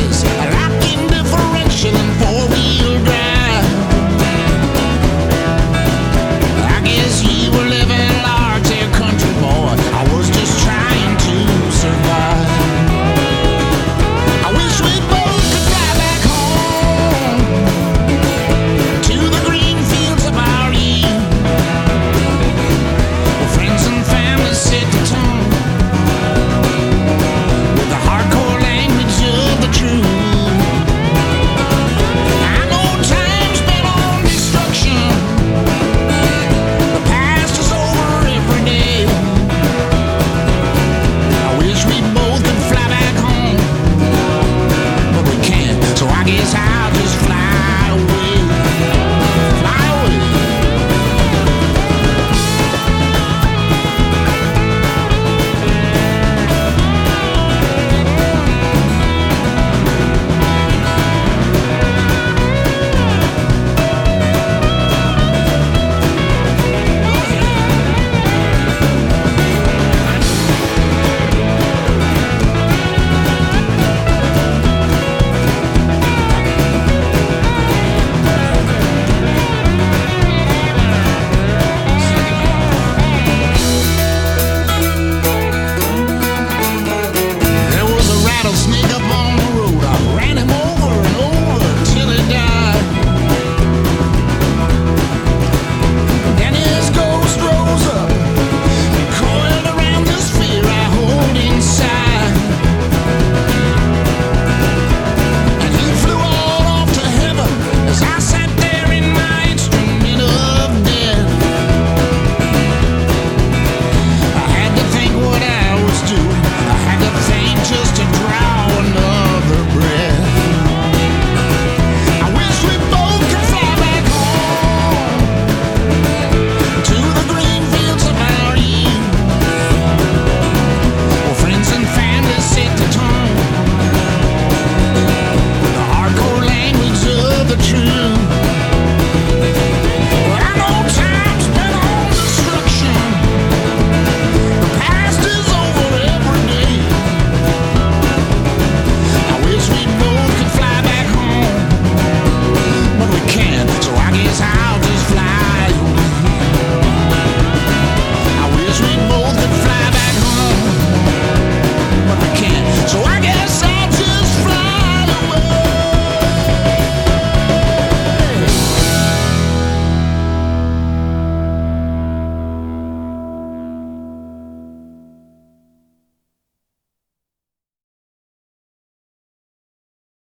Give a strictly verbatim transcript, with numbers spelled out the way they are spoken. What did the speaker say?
is a locking differential and four-wheel drive. I guess you were living large there, country boy. I was just trying to survive. I wish we both could fly back home to the green fields of our youth, where friends and family set the tone with the hardcore language of the truth. I know time's been on destruction. The past is over every day. I wish we both could fly back home, but we can't. So I guess I